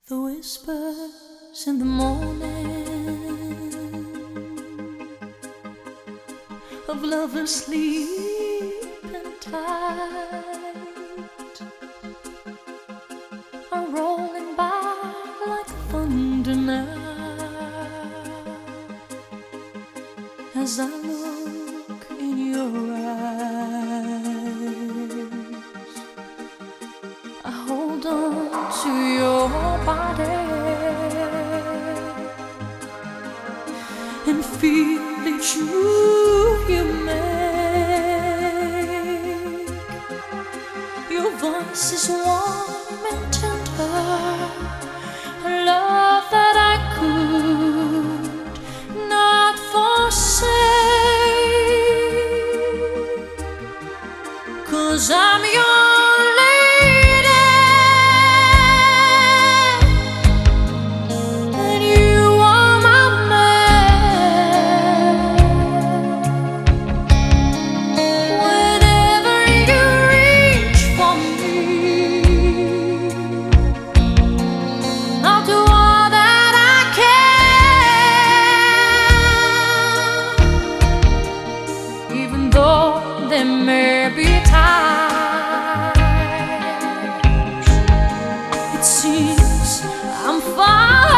The whispers in the morning of lovers sleeping tight are rolling by like thunder now as I look in your eyes. I hold on to your body and feel each move you make. Your voice is warm and tender, a love that I could not forsake, 'cause I'm your there may be times it seems I'm far